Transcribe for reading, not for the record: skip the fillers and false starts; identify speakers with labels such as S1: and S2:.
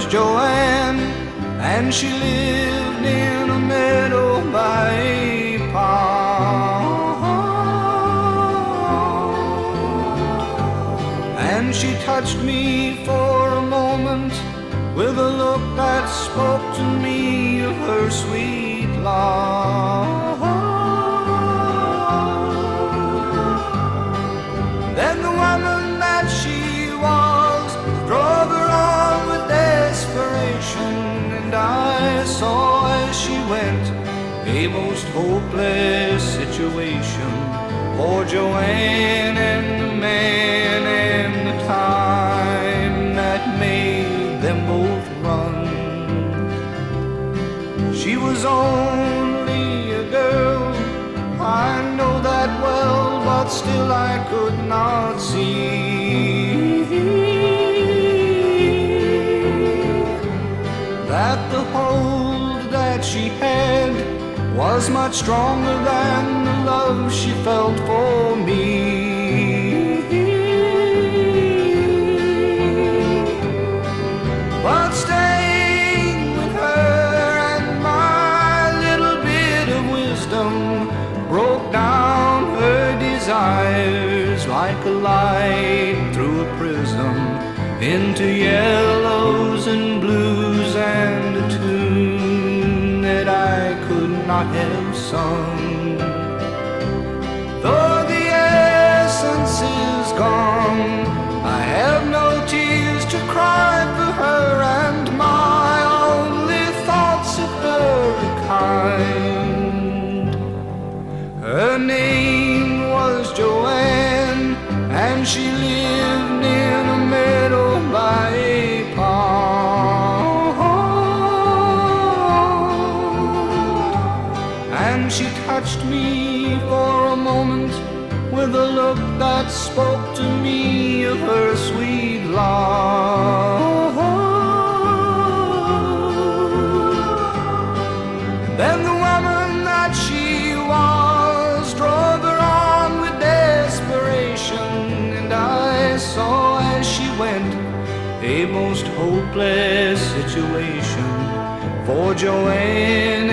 S1: was Joanne, and she lived in a meadow by a pond. And she touched me for a moment with a look that spoke to me of her sweet love. Then the woman that she was drove her on with desperation, and I saw as she went a most hopeless situation for Joanne and the man and the time that made them both run. She was only a girl, I know that well, but still I could not see that the hold that she had was much stronger than the love she felt for me. But staying with her and my little bit of wisdom broke down her desires like a light through a prism into yellows and blues and a tune that I could not have sung. Though the essence is gone, I have no tears to cry for her, and my only thoughts of her are kind. Her name was Joanne, and she lived in a meadow by a pond. And she touched me for a moment with a look that spoke to me of her sweet love. Then the woman that she was drove her on with desperation, and I saw as she went a most hopeless situation for Joanne